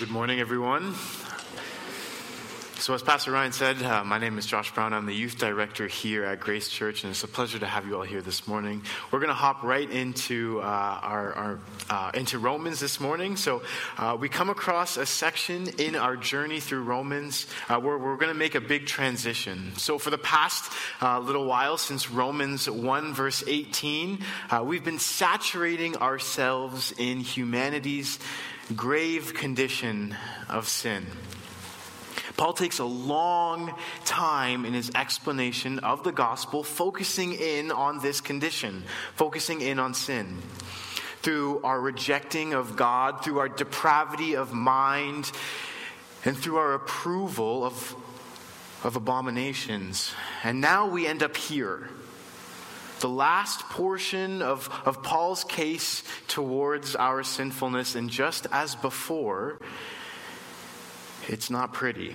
Good morning, everyone. So as Pastor Ryan said, my name is Josh Brown. I'm the youth director here at Grace Church, and it's a pleasure to have you all here this morning. We're going to hop right into into Romans this morning. So we come across a section in our journey through Romans where we're going to make a big transition. So for the past little while, since Romans 1 verse 18, we've been saturating ourselves in humanity's grave condition of sin. Paul takes a long time in his explanation of the gospel, focusing in on this condition, focusing in on sin. Through our rejecting of God, through our depravity of mind, and through our approval of abominations. And now we end up here. The last portion of Paul's case towards our sinfulness, and just as before, it's not pretty.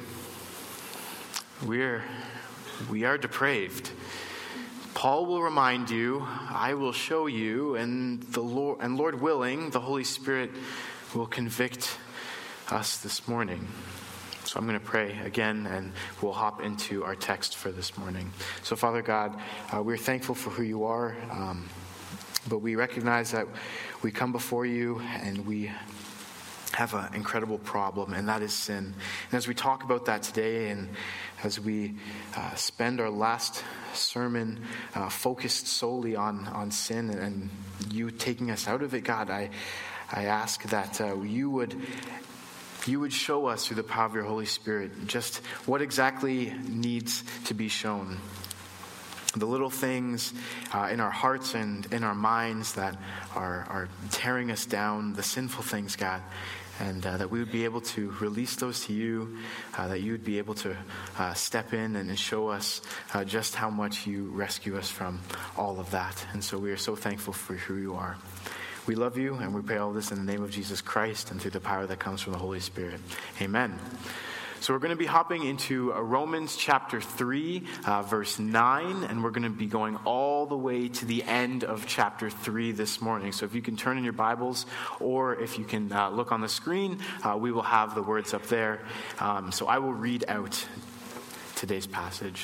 We are depraved. Paul will remind you, I will show you, and Lord willing, the Holy Spirit will convict us this morning. So I'm going to pray again, and we'll hop into our text for this morning. So Father God, we're thankful for who you are, but we recognize that we come before you and we have an incredible problem, and that is sin. And as we talk about that today, and as we spend our last sermon focused solely on sin and you taking us out of it, God, I ask that you would show us through the power of your Holy Spirit just what exactly needs to be shown. The little things in our hearts and in our minds that are tearing us down, the sinful things, God, and that we would be able to release those to you, that you would be able to step in and show us just how much you rescue us from all of that. And so we are so thankful for who you are. We love you, and we pray all this in the name of Jesus Christ and through the power that comes from the Holy Spirit. Amen. So we're going to be hopping into Romans chapter 3, verse 9, and we're going to be going all the way to the end of chapter 3 this morning. So if you can turn in your Bibles, or if you can look on the screen, we will have the words up there. So I will read out today's passage.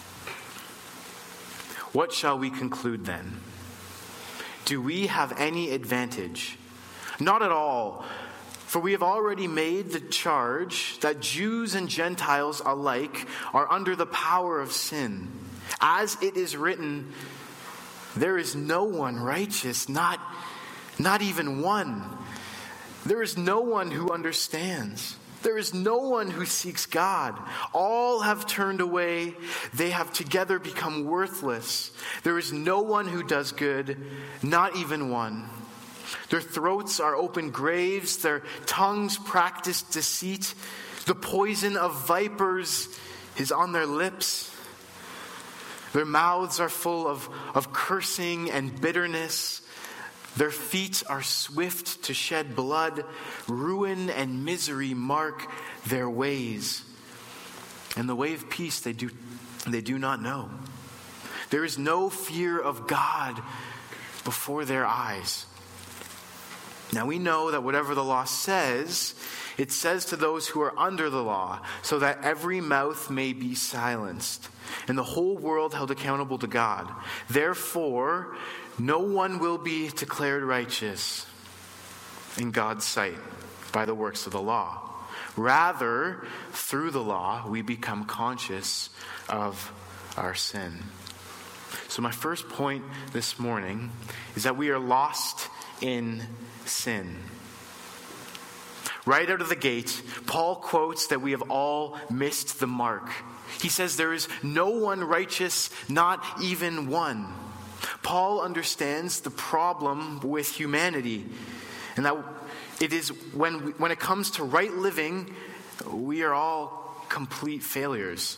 What shall we conclude then? Do we have any advantage? Not at all. For we have already made the charge that Jews and Gentiles alike are under the power of sin. As it is written, there is no one righteous, not even one. There is no one who understands. There is no one who seeks God. All have turned away. They have together become worthless. There is no one who does good, not even one. Their throats are open graves. Their tongues practice deceit. The poison of vipers is on their lips. Their mouths are full of cursing and bitterness. Their feet are swift to shed blood. Ruin and misery mark their ways. And the way of peace they do not know. There is no fear of God before their eyes. Now we know that whatever the law says, it says to those who are under the law, so that every mouth may be silenced, and the whole world held accountable to God. Therefore, no one will be declared righteous in God's sight by the works of the law. Rather, through the law, we become conscious of our sin. So my first point this morning is that we are lost in sin. Right out of the gate, Paul quotes that we have all missed the mark. He says there is no one righteous, not even one. Paul understands the problem with humanity, and that it is when it comes to right living, we are all complete failures.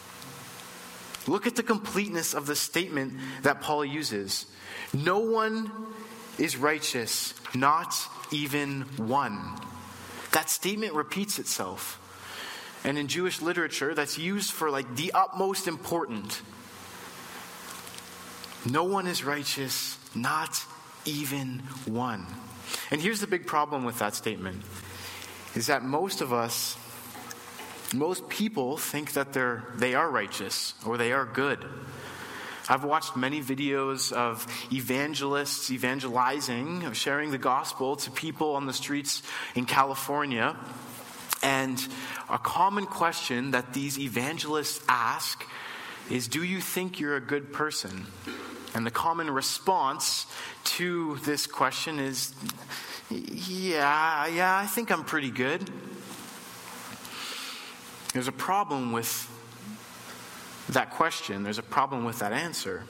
Look at the completeness of the statement that Paul uses. No one is righteous, not even one. That statement repeats itself. And in Jewish literature, that's used for the utmost important. No one is righteous, not even one. And here's the big problem with that statement. is that most people think that they are righteous or they are good. I've watched many videos of evangelists evangelizing, sharing the gospel to people on the streets in California. And a common question that these evangelists ask is, do you think you're a good person? And the common response to this question is, yeah, I think I'm pretty good. There's a problem with that question. There's a problem with that answer.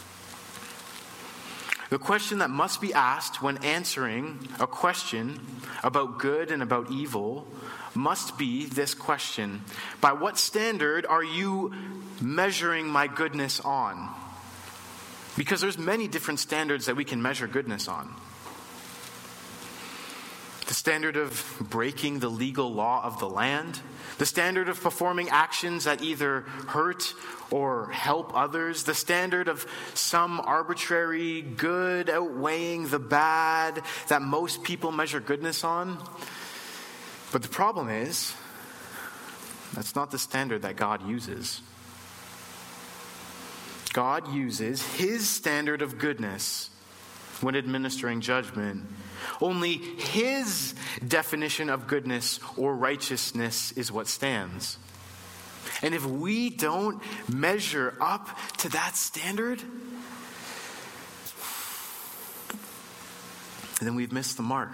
The question that must be asked when answering a question about good and about evil must be this question: by what standard are you measuring my goodness on? Because there's many different standards that we can measure goodness on. The standard of breaking the legal law of the land, the standard of performing actions that either hurt or help others, the standard of some arbitrary good outweighing the bad that most people measure goodness on. But the problem is, that's not the standard that God uses. God uses His standard of goodness when administering judgment. Only His definition of goodness or righteousness is what stands. And if we don't measure up to that standard, then we've missed the mark.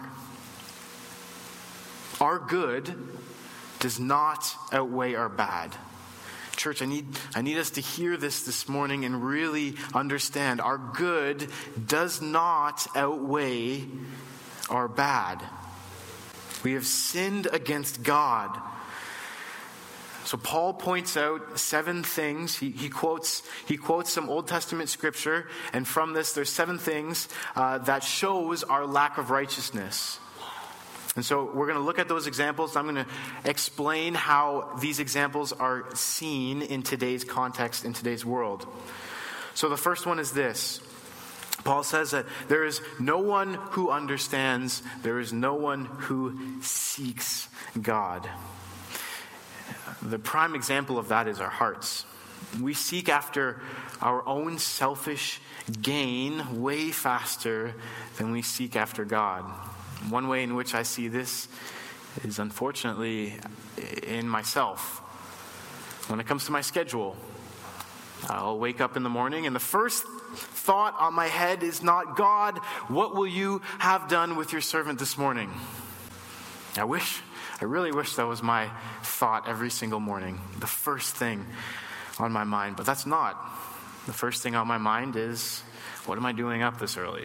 Our good does not outweigh our bad. Church, I need us to hear this morning and really understand our good does not outweigh our bad. We have sinned against God. So Paul points out 7 things. He quotes some Old Testament scripture, and from this there's 7 things that shows our lack of righteousness. And so we're going to look at those examples. I'm going to explain how these examples are seen in today's context, in today's world. So the first one is this. Paul says that there is no one who understands, there is no one who seeks God. The prime example of that is our hearts. We seek after our own selfish gain way faster than we seek after God. One way in which I see this is, unfortunately, in myself. When it comes to my schedule, I'll wake up in the morning and the first thought on my head is not, God, what will you have done with your servant this morning? I really wish that was my thought every single morning, the first thing on my mind. But that's not. The first thing on my mind is, what am I doing up this early?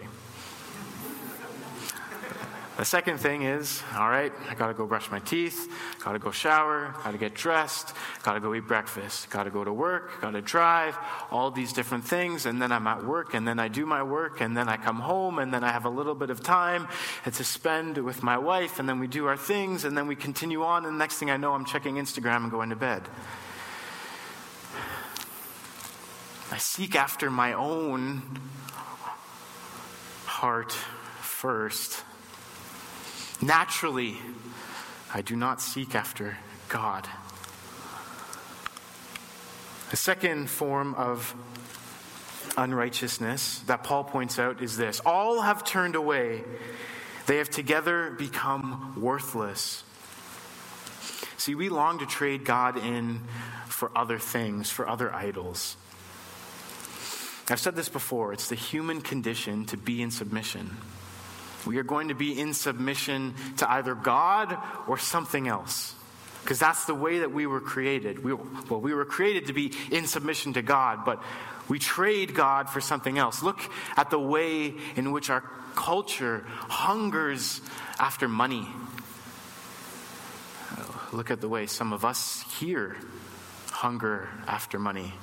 The second thing is, all right, I got to go brush my teeth, got to go shower, got to get dressed, got to go eat breakfast, got to go to work, got to drive, all these different things, and then I'm at work, and then I do my work, and then I come home, and then I have a little bit of time to spend with my wife, and then we do our things, and then we continue on, and the next thing I know, I'm checking Instagram and going to bed. I seek after my own heart first. Naturally, I do not seek after God. The second form of unrighteousness that Paul points out is this: all have turned away. They have together become worthless. See, we long to trade God in for other things, for other idols. I've said this before, it's the human condition to be in submission. We are going to be in submission to either God or something else. Because that's the way that we were created. We were created to be in submission to God, but we trade God for something else. Look at the way in which our culture hungers after money. Look at the way some of us here hunger after money.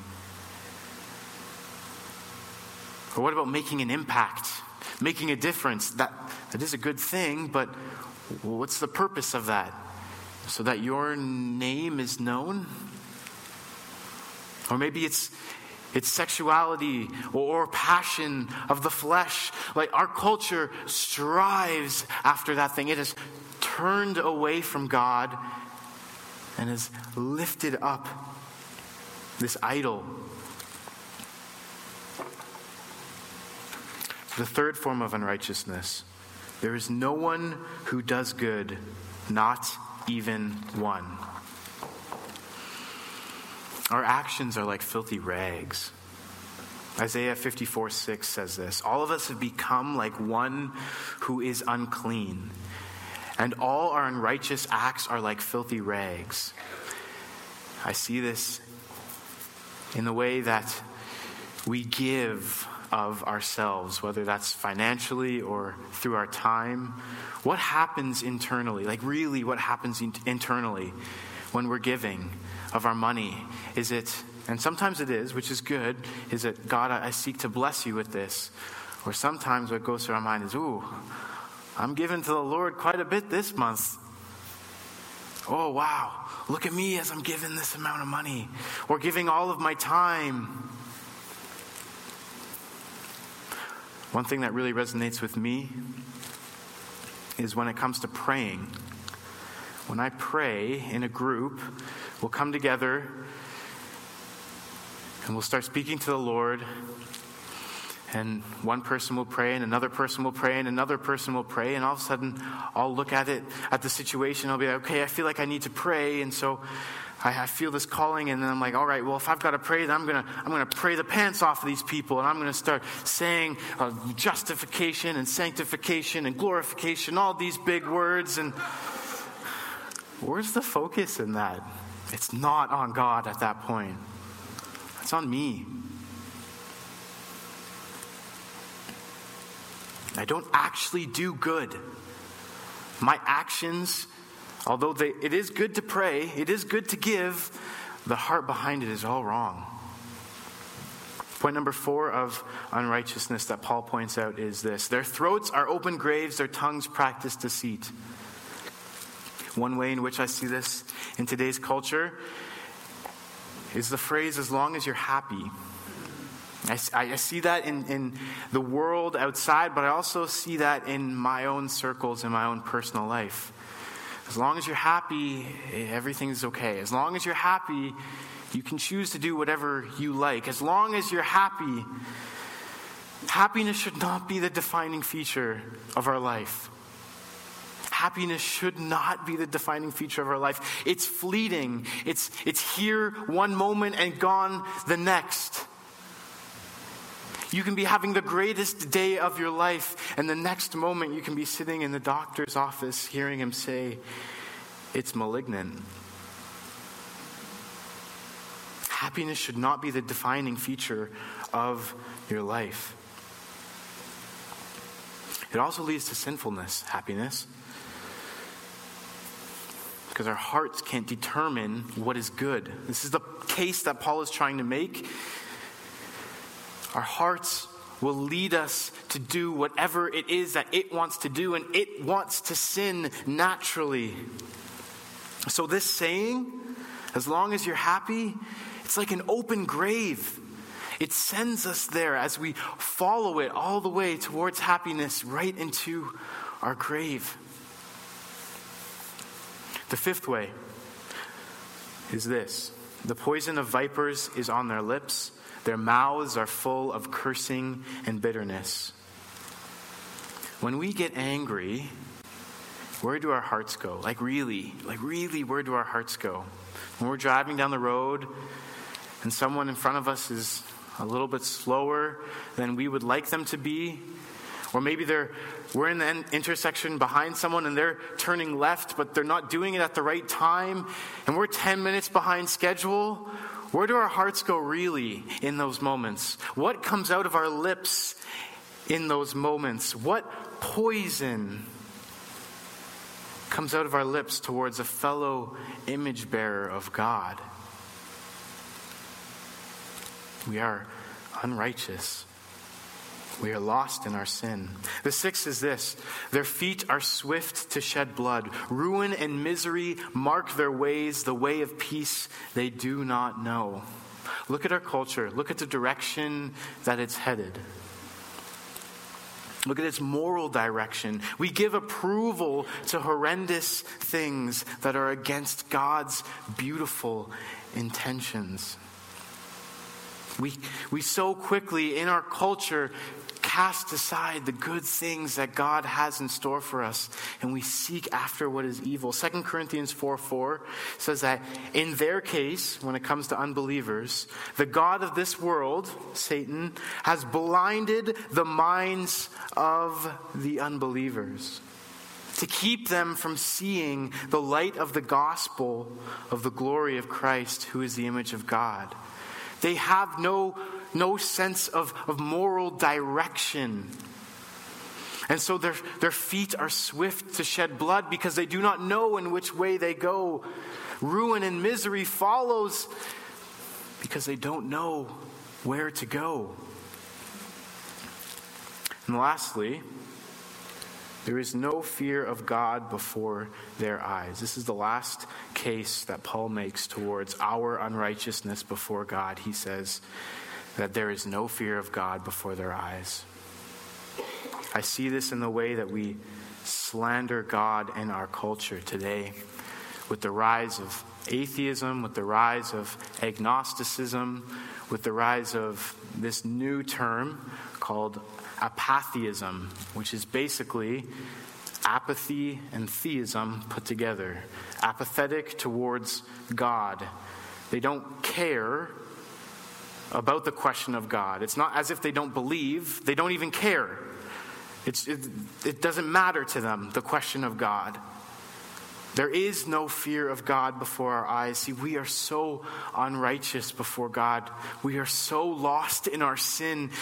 Or what about making an impact? Making a difference? That is a good thing, but what's the purpose of that? So that your name is known? Or maybe it's sexuality or passion of the flesh. Like, our culture strives after that thing. It has turned away from God and has lifted up this idol. The third form of unrighteousness: there is no one who does good, not even one. Our actions are like filthy rags. Isaiah 54:6 says this: all of us have become like one who is unclean, and all our unrighteous acts are like filthy rags. I see this in the way that we give of ourselves, whether that's financially or through our time. What happens internally? Like really, what happens internally when we're giving of our money? Is it, and sometimes it is, which is good, is it, God, I seek to bless you with this? Or sometimes what goes through our mind is, ooh, I'm giving to the Lord quite a bit this month. Oh, wow, look at me as I'm giving this amount of money. Or giving all of my time. One thing that really resonates with me is when it comes to praying. When I pray in a group, we'll come together and we'll start speaking to the Lord, and one person will pray and another person will pray and another person will pray, and all of a sudden I'll look at the situation. I'll be like, okay, I feel like I need to pray, and so I feel this calling, and then I'm like, all right, well, if I've got to pray, then I'm gonna pray the pants off of these people, and I'm gonna start saying justification and sanctification and glorification, all these big words. And where's the focus in that? It's not on God at that point. It's on me. I don't actually do good. My actions, although it is good to pray, it is good to give, the heart behind it is all wrong. Point number 4 of unrighteousness that Paul points out is this: their throats are open graves, their tongues practice deceit. One way in which I see this in today's culture is the phrase, as long as you're happy. I see that in the world outside, but I also see that in my own circles, in my own personal life. As long as you're happy, everything's okay. As long as you're happy, you can choose to do whatever you like. As long as you're happy, happiness should not be the defining feature of our life. Happiness should not be the defining feature of our life. It's fleeting. It's here one moment and gone the next. You can be having the greatest day of your life, and the next moment you can be sitting in the doctor's office hearing him say, it's malignant. Happiness should not be the defining feature of your life. It also leads to sinfulness, happiness. Because our hearts can't determine what is good. This is the case that Paul is trying to make. Our hearts will lead us to do whatever it is that it wants to do, and it wants to sin naturally. So this saying, as long as you're happy, it's like an open grave. It sends us there as we follow it all the way towards happiness, right into our grave. The 5th way is this: the poison of vipers is on their lips. Their mouths are full of cursing and bitterness. When we get angry, where do our hearts go? Like really, where do our hearts go? When we're driving down the road and someone in front of us is a little bit slower than we would like them to be, or maybe we're in the intersection behind someone and they're turning left, but they're not doing it at the right time, and we're 10 minutes behind schedule. Where do our hearts go really in those moments? What comes out of our lips in those moments? What poison comes out of our lips towards a fellow image bearer of God? We are unrighteous. We are lost in our sin. The 6th is this: their feet are swift to shed blood. Ruin and misery mark their ways. The way of peace they do not know. Look at our culture. Look at the direction that it's headed. Look at its moral direction. We give approval to horrendous things that are against God's beautiful intentions. We so quickly in our culture cast aside the good things that God has in store for us, and we seek after what is evil. 2 Corinthians 4:4 says that in their case, when it comes to unbelievers, the God of this world, Satan, has blinded the minds of the unbelievers to keep them from seeing the light of the gospel of the glory of Christ, who is the image of God. They have no sense of moral direction. And so their feet are swift to shed blood because they do not know in which way they go. Ruin and misery follows because they don't know where to go. And lastly, there is no fear of God before their eyes. This is the last case that Paul makes towards our unrighteousness before God. He says that there is no fear of God before their eyes. I see this in the way that we slander God in our culture today, with the rise of atheism, with the rise of agnosticism, with the rise of this new term called apatheism, which is basically apathy and theism put together. Apathetic towards God. They don't care about the question of God. It's not as if they don't believe. They don't even care. It doesn't matter to them, the question of God. There is no fear of God before our eyes. See, we are so unrighteous before God. We are so lost in our sin.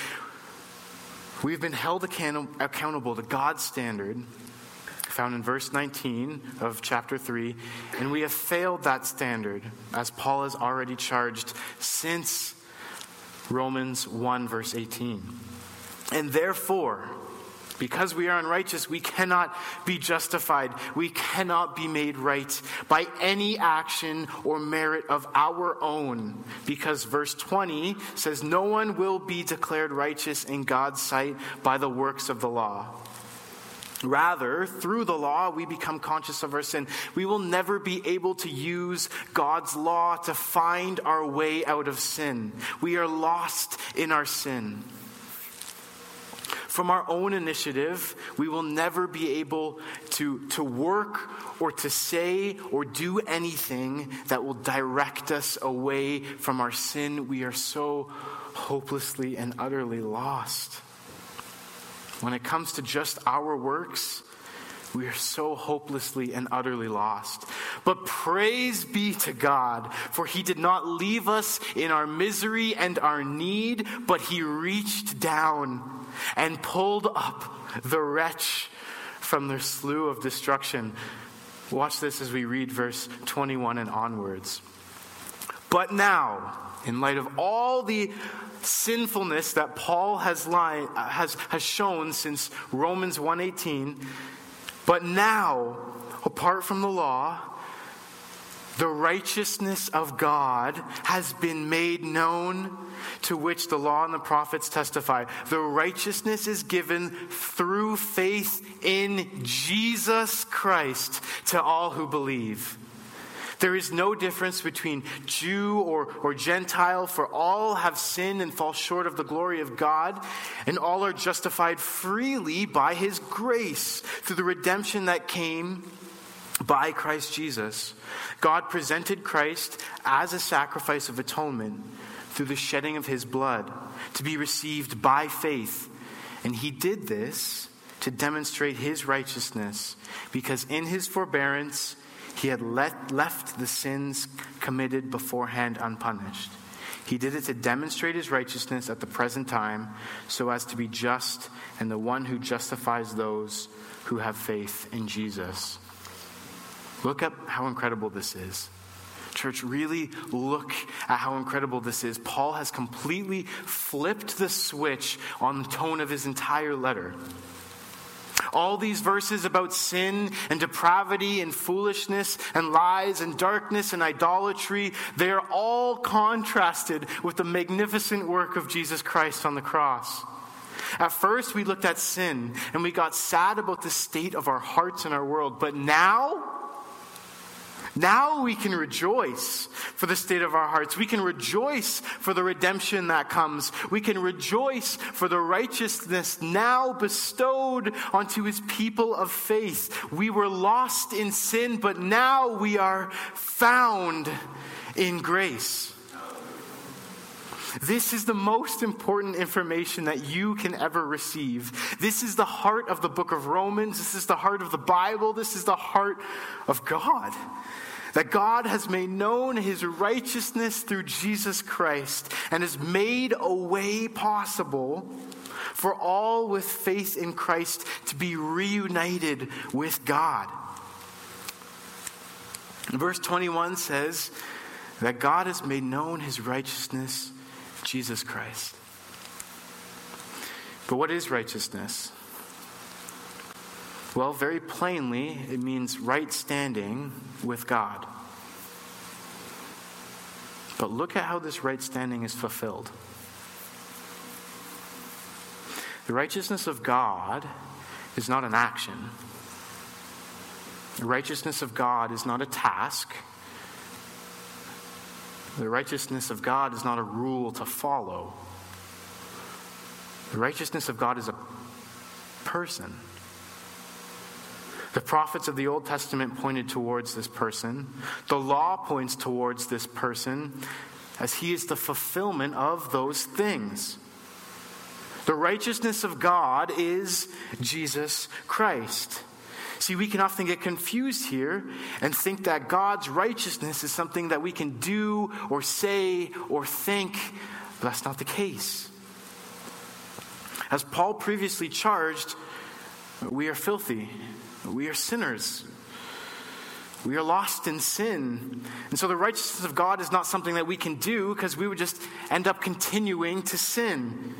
We've been held accountable to God's standard, found in verse 19 of chapter 3, and we have failed that standard, as Paul has already charged since Romans 1, verse 18. And therefore, because we are unrighteous, we cannot be justified. We cannot be made right by any action or merit of our own. Because verse 20 says, no one will be declared righteous in God's sight by the works of the law. Rather, through the law, we become conscious of our sin. We will never be able to use God's law to find our way out of sin. We are lost in our sin. From our own initiative, we will never be able to work or to say or do anything that will direct us away from our sin. We are so hopelessly and utterly lost. When it comes to just our works, we are so hopelessly and utterly lost. But praise be to God, for he did not leave us in our misery and our need, but he reached down and pulled up the wretch from their slough of destruction. Watch this as we read verse 21 and onwards. But now, in light of all the sinfulness that Paul has shown since Romans 1:18, but now, apart from the law, the righteousness of God has been made known, to which the law and the prophets testify. The righteousness is given through faith in Jesus Christ to all who believe. There is no difference between Jew or Gentile, for all have sinned and fall short of the glory of God, and all are justified freely by his grace through the redemption that came by Christ Jesus. God presented Christ as a sacrifice of atonement through the shedding of his blood to be received by faith. And he did this to demonstrate his righteousness, because in his forbearance he had left the sins committed beforehand unpunished. He did it to demonstrate his righteousness at the present time, so as to be just and the one who justifies those who have faith in Jesus. Look at how incredible this is. Church, really look at how incredible this is. Paul has completely flipped the switch on the tone of his entire letter. All these verses about sin and depravity and foolishness and lies and darkness and idolatry, they are all contrasted with the magnificent work of Jesus Christ on the cross. At first, we looked at sin and we got sad about the state of our hearts and our world. But now we can rejoice for the state of our hearts. We can rejoice for the redemption that comes. We can rejoice for the righteousness now bestowed onto his people of faith. We were lost in sin, but now we are found in grace. This is the most important information that you can ever receive. This is the heart of the book of Romans. This is the heart of the Bible. This is the heart of God. That God has made known his righteousness through Jesus Christ and has made a way possible for all with faith in Christ to be reunited with God. Verse 21 says that God has made known his righteousness, Jesus Christ. But what is righteousness? Well, very plainly, it means right standing with God. But look at how this right standing is fulfilled. The righteousness of God is not an action. The righteousness of God is not a task. The righteousness of God is not a rule to follow. The righteousness of God is a person. The prophets of the Old Testament pointed towards this person. The law points towards this person as he is the fulfillment of those things. The righteousness of God is Jesus Christ. See, we can often get confused here and think that God's righteousness is something that we can do or say or think, but that's not the case. As Paul previously charged, we are filthy. We are sinners. We are lost in sin. And so the righteousness of God is not something that we can do because we would just end up continuing to sin.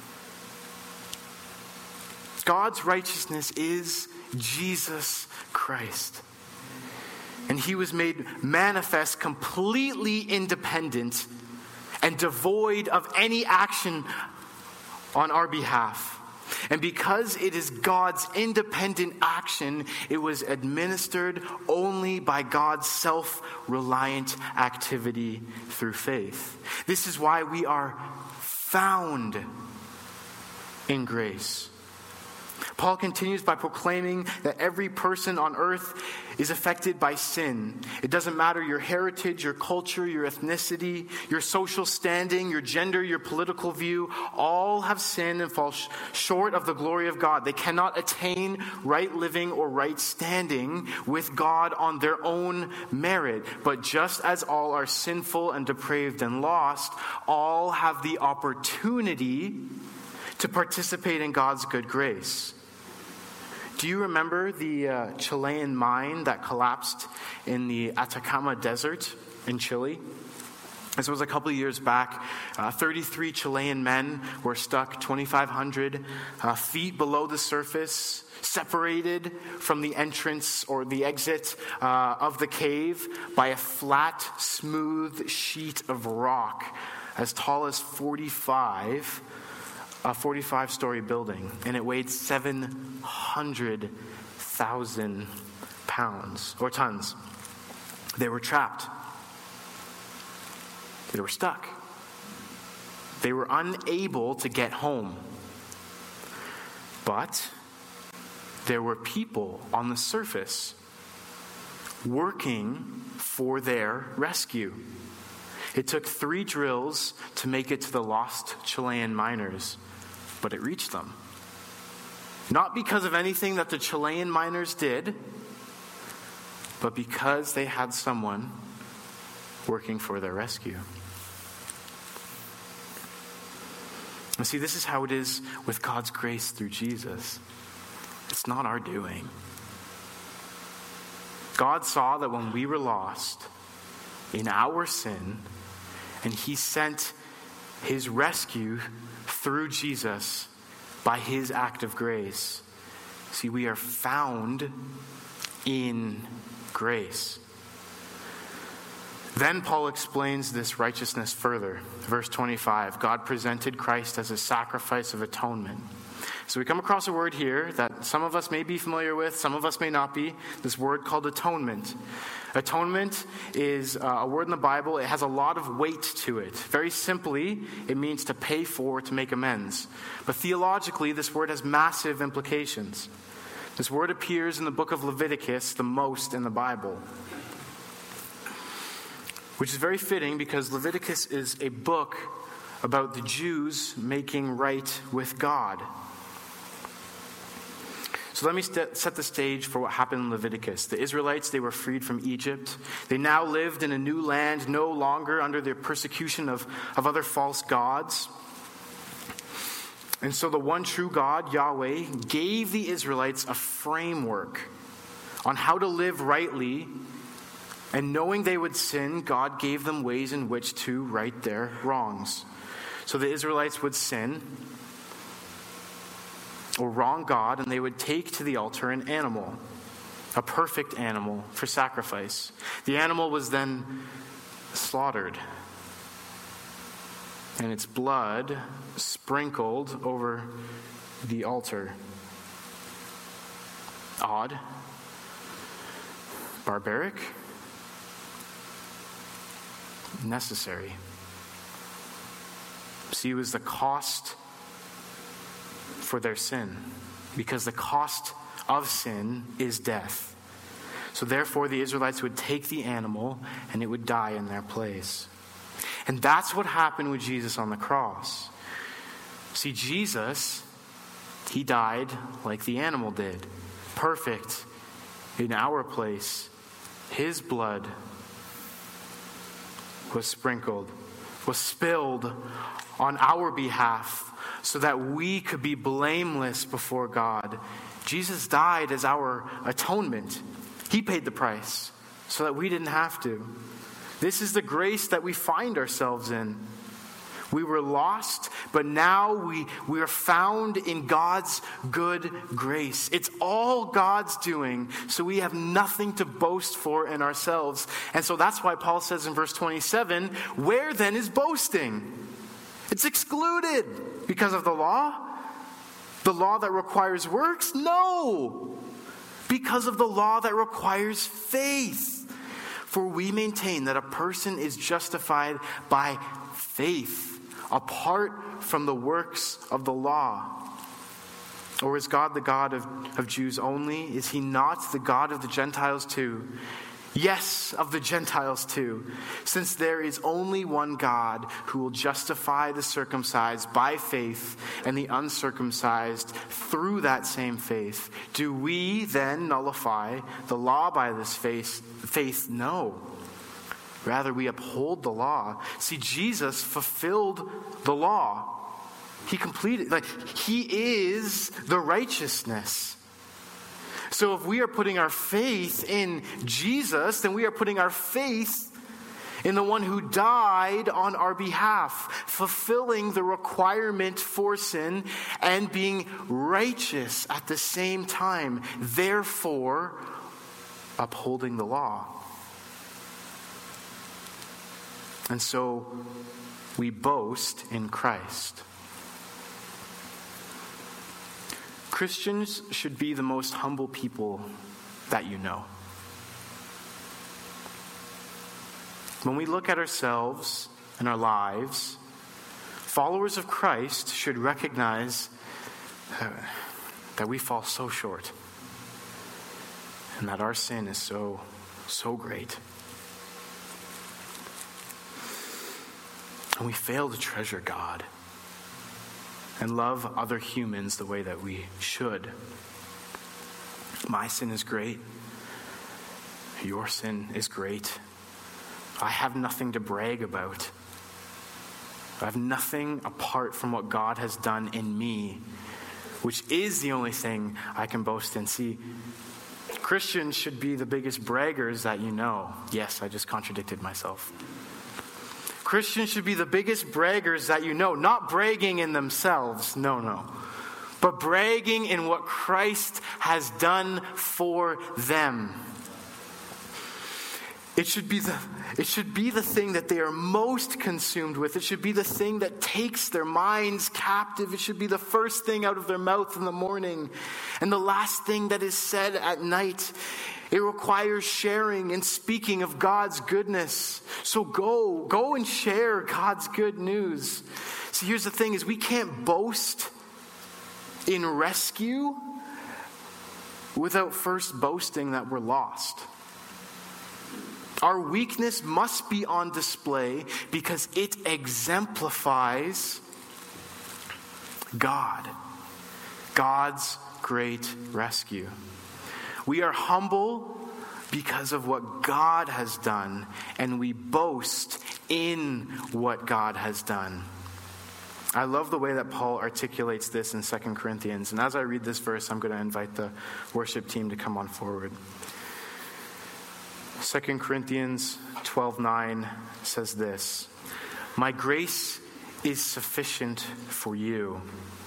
God's righteousness is Jesus Christ. And he was made manifest completely independent and devoid of any action on our behalf. And because it is God's independent action, it was administered only by God's self-reliant activity through faith. This is why we are found in grace. Paul continues by proclaiming that every person on earth is affected by sin. It doesn't matter your heritage, your culture, your ethnicity, your social standing, your gender, your political view. All have sinned and fall short of the glory of God. They cannot attain right living or right standing with God on their own merit. But just as all are sinful and depraved and lost, all have the opportunity to participate in God's good grace. Do you remember the Chilean mine that collapsed in the Atacama Desert in Chile? This was a couple of years back. 33 Chilean men were stuck 2,500 feet below the surface, separated from the entrance or the exit of the cave by a flat, smooth sheet of rock as tall as 45, a 45-story building, and it weighed 700,000 pounds or tons. They were trapped. They were stuck. They were unable to get home. But there were people on the surface working for their rescue. It took 3 drills to make it to the lost Chilean miners, but it reached them. Not because of anything that the Chilean miners did, but because they had someone working for their rescue. And see, this is how it is with God's grace through Jesus. It's not our doing. God saw that when we were lost in our sin, and he sent his rescue through Jesus by his act of grace. See, we are found in grace. Then Paul explains this righteousness further. Verse 25, God presented Christ as a sacrifice of atonement. So we come across a word here that some of us may be familiar with, some of us may not be, this word called atonement. Atonement is a word in the Bible. It has a lot of weight to it. Very simply, it means to pay for, to make amends. But theologically, this word has massive implications. This word appears in the book of Leviticus the most in the Bible, which is very fitting because Leviticus is a book about the Jews making right with God. So let me set the stage for what happened in Leviticus. The Israelites, they were freed from Egypt. They now lived in a new land, no longer under the persecution of other false gods. And so the one true God, Yahweh, gave the Israelites a framework on how to live rightly. And knowing they would sin, God gave them ways in which to right their wrongs. So the Israelites would sin or wrong God, and they would take to the altar an animal, a perfect animal for sacrifice. The animal was then slaughtered, and its blood sprinkled over the altar. Odd? Barbaric? Necessary. See, it was the cost for their sin, because the cost of sin is death. So therefore the Israelites would take the animal and it would die in their place. And that's what happened with Jesus on the cross. See, Jesus, he died like the animal did, perfect in our place. His blood was sprinkled, was spilled on our behalf, so that we could be blameless before God. Jesus died as our atonement. He paid the price so that we didn't have to. This is the grace that we find ourselves in. We were lost, but now we are found in God's good grace. It's all God's doing, so we have nothing to boast for in ourselves. And so that's why Paul says in verse 27, where then is boasting? It's excluded because of the law. The law that requires works? No, because of the law that requires faith. For we maintain that a person is justified by faith, apart from the works of the law. Or is God the God of Jews only? Is he not the God of the Gentiles too? Yes, of the Gentiles too, since there is only one God who will justify the circumcised by faith and the uncircumcised through that same faith. Do we then nullify the law by this faith? No. Rather, we uphold the law. See, Jesus fulfilled the law. He completed, he is the righteousness. So if we are putting our faith in Jesus, then we are putting our faith in the one who died on our behalf, fulfilling the requirement for sin and being righteous at the same time, therefore upholding the law. And so we boast in Christ. Christians should be the most humble people that you know. When we look at ourselves and our lives, followers of Christ should recognize that we fall so short and that our sin is so great. And we fail to treasure God and love other humans the way that we should. My sin is great. Your sin is great. I have nothing to brag about. I have nothing apart from what God has done in me, which is the only thing I can boast in. See, Christians should be the biggest braggers that you know. Yes, I just contradicted myself. Christians should be the biggest braggers that you know, not bragging in themselves, no, but bragging in what Christ has done for them. It should be the thing that they are most consumed with. It should be the thing that takes their minds captive. It should be the first thing out of their mouth in the morning and the last thing that is said at night. It requires sharing and speaking of God's goodness. So go and share God's good news. See, here's the thing is we can't boast in rescue without first boasting that we're lost. Our weakness must be on display because it exemplifies God's great rescue. We are humble because of what God has done, and we boast in what God has done. I love the way that Paul articulates this in 2 Corinthians. And as I read this verse, I'm going to invite the worship team to come on forward. 2 Corinthians 12:9 says this, "My grace is sufficient for you.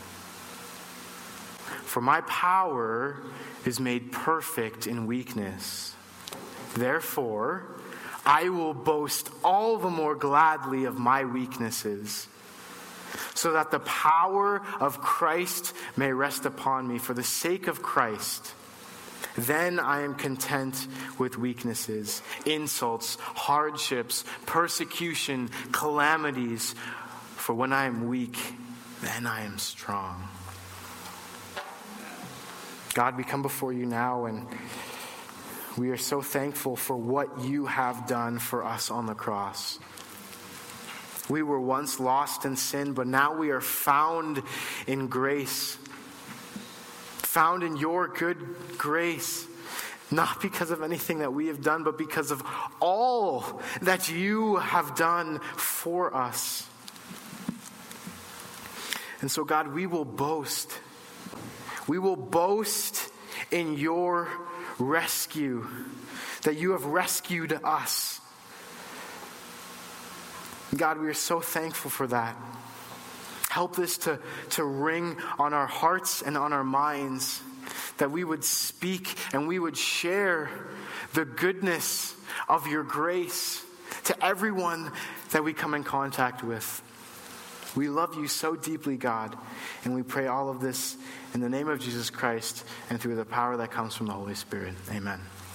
For my power is made perfect in weakness. Therefore, I will boast all the more gladly of my weaknesses, so that the power of Christ may rest upon me. For the sake of Christ, then I am content with weaknesses, insults, hardships, persecution, calamities. For when I am weak, then I am strong." God, we come before you now, and we are so thankful for what you have done for us on the cross. We were once lost in sin, but now we are found in grace. Found in your good grace. Not because of anything that we have done, but because of all that you have done for us. And so, God, we will boast. We will boast in your rescue, that you have rescued us. God, we are so thankful for that. Help this to ring on our hearts and on our minds, that we would speak and we would share the goodness of your grace to everyone that we come in contact with. We love you so deeply, God, and we pray all of this in the name of Jesus Christ and through the power that comes from the Holy Spirit. Amen.